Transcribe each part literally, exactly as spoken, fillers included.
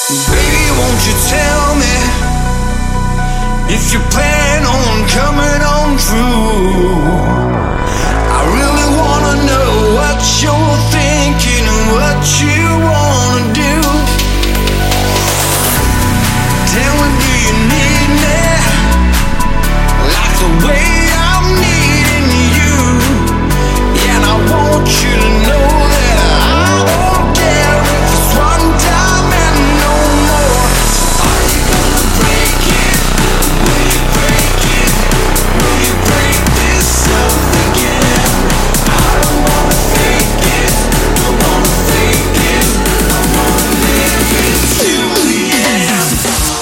Baby, won't you tell me if you plan on coming on through? I really wanna know what you're thinking and what you wanna do. Tell me, do you need me like the way I'm needing you? Yeah, and I want you to know that I won't care if it's one time and no more. Are you gonna break it? Will you break it? Will you break this up again? I don't wanna fake it, don't wanna fake it. I wanna live it to the end.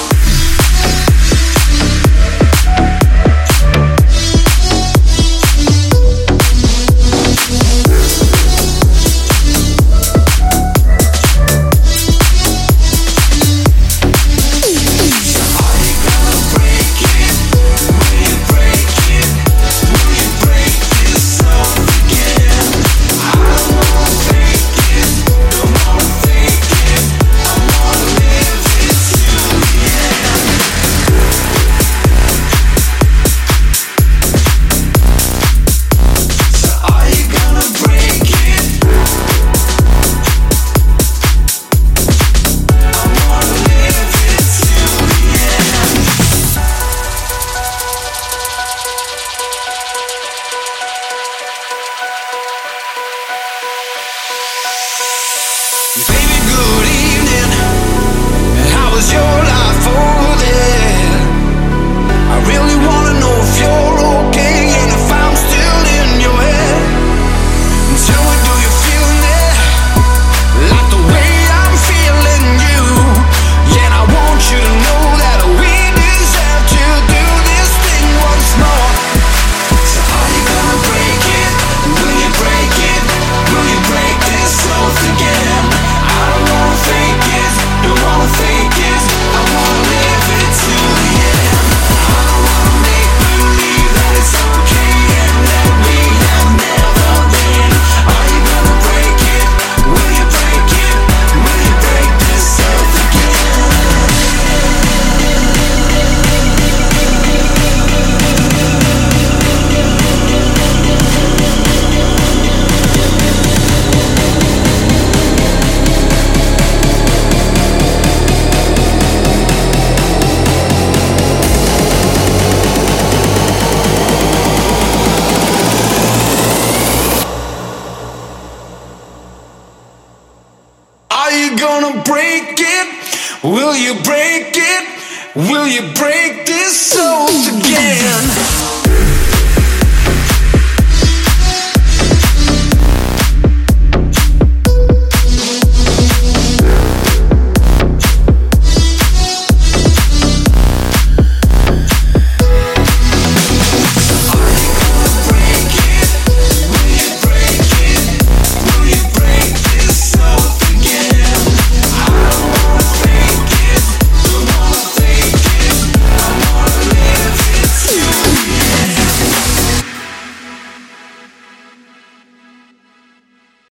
Baby, good evening. How was your life over there? I really wanna know if you're okay and if I'm still in your head. Tell me, do you feel me like the way I'm feeling you? Yeah, and I want you to know that we deserve to do this thing once more. So are you gonna break it? Will you break it? Will you break this oath again? I don't wanna fake it, don't wanna fake it. I wanna live it to the end. I don't wanna make believe that it's okay and that we have never been. Are you gonna break it? Will you break it? Will you break this oath again? Are you gonna break it? Will you break it? Will you break this oath again?